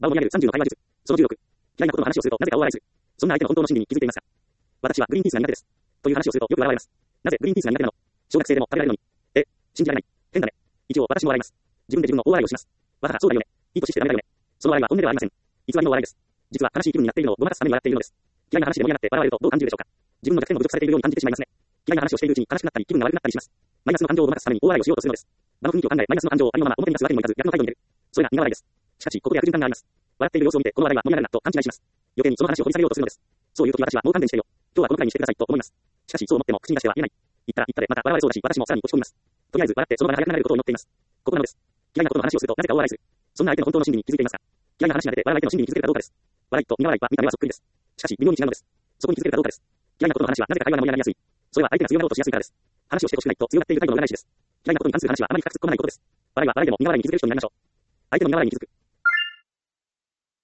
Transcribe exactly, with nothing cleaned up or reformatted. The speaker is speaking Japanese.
場を盛り上げるさんじゅうの会話術。そのじゅうろく。嫌いなことの話をすると、なぜか大笑いする。そんな相手の本当の心理に気づいていますか？私はグリーンピースが苦手です。という話をすると、よく笑われます。なぜグリーンピースが苦手なの？小学生でも食べられるのに。え、信じられない。変だね。一応、私も笑います。自分で自分の大笑いをします。わはは、そうだよね。いい年してダメだよね。その笑いは本音ではありません。偽りの笑いです。実は悲しい気分になっているのをごまかすために笑っているのです。嫌いな話で盛り上がって笑われるとどう感じるでしょうか？自分の弱点を侮辱されているように感じてしまいますね。嫌いな話をしているうちに悲しくなったり気分が悪くなったりします。マイナスの感情をごまかすために大笑いをしようとするのです。場の雰囲気を考え、マイナスの感情をありのまま表に出すわけにもいかず、逆の態度に出る。それが苦笑いです。しかし、ここで悪循環があります。笑っている様子を見て、この笑いは盛り上がるなと勘違いします。余計にその話を掘り下げようとするのです。そういう時私はもう勘弁してよ。今日はこのくらいにしてくださいと思います。しかし、そう思っても口に出しては言えない。言ったら言ったでまた笑われそうだし、私もさらに落ち込みます。とりあえず笑ってその場が早くなれることを祈っています。ここなのです。嫌いなことの話をするとなぜか大笑いする。そんな相手の本当の心理に気づいていますか？嫌いな話が出て笑う相手の心理に気づけるかどうかです。笑いと苦笑いは見た目はそっくりです。しかし微妙に違うのです。そこに気づけるかどうかです。嫌いなことの話はなぜか会話が盛り上がりやすい。それは相手が強がろうとしやすいからです。話をしてほしくないと強がっている態度の裏返しです。嫌いなことに関する話はあまり深く突っ込まないことです。笑いは笑いでも苦笑いに気づける人になりましょう。相手の苦笑いに気づく。